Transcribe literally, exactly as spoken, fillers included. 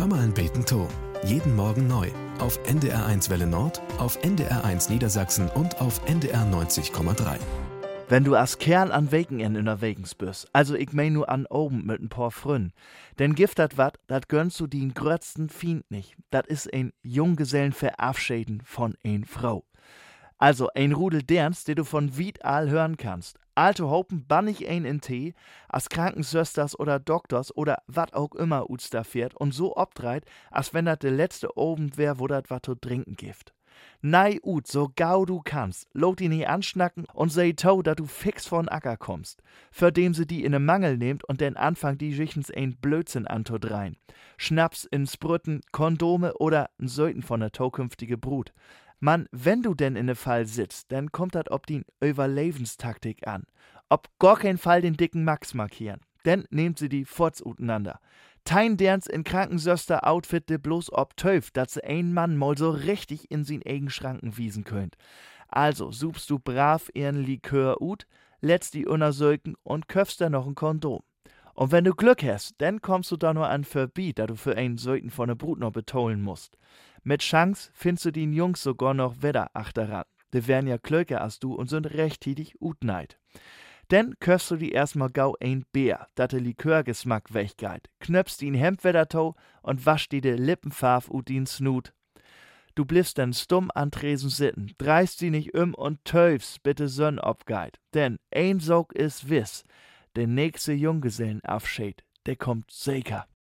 Hör mal ein Beten to. Jeden Morgen neu. Auf N D R eins Welle Nord, auf N D R eins Niedersachsen und auf N D R neunzig Komma drei. Wenn du als Kerl an Weken unterwegs bist, also ich mein nur an oben mit ein paar Frünn, denn gift dat wat, dat gönnst du den grötzten Fiend nicht. Dat is ein Junggesellenverabschieden von ein Frau. Also ein Rudel Derns, den du von Wied all hören kannst. Alte Hopen bannig ein in Tee, als Krankensösters oder Doktors oder wat auch immer uts da fährt und so obdreit, als wenn dat de letzte Abend wär, wo dat wat zu trinken gift. Nei ut, so gau du kannst, lot die nie anschnacken und sei tau, dat du fix von Acker kommst, für dem sie die in ne Mangel nehmt und den Anfang die schichens ein Blödsinn antodrein. Schnaps in Sprütten, Kondome oder n Söten von der zukünftige Brut. Mann, wenn du denn in ne Fall sitzt, dann kommt dat ob die Überlebenstaktik an. Ob gar kein Fall den dicken Max markieren. Denn nehmt sie die Furz uteinander. Tein derns in Krankensöster-Outfit de bloß ob töf, dat se ein Mann mal so richtig in sin eigen Schranken wiesen könnt. Also supst du brav ihren Likör ut, letzt die untersöken und köpfst da noch ein Kondom. Und wenn du Glück hast, dann kommst du da nur an Verbiet, da du für einen Söten von der Brut noch betolen musst. Mit Chance findest du die Jungs sogar noch wieder achteran. Die wären ja klöker als du und sind rechttätig utneid. Denn köfst du die erstmal gau ein Bär, dat de Likörgeschmack weggeht, knöpfst ihn Hemd wieder to und wasch die de Lippenfarb ut din Snut. Du bliffst dann stumm an Tresen sitten, dreist sie nicht um und töfst bitte Sönn obgeit. Denn ein Sog is wiss, der nächste Junggesellenabschied, der kommt sicher.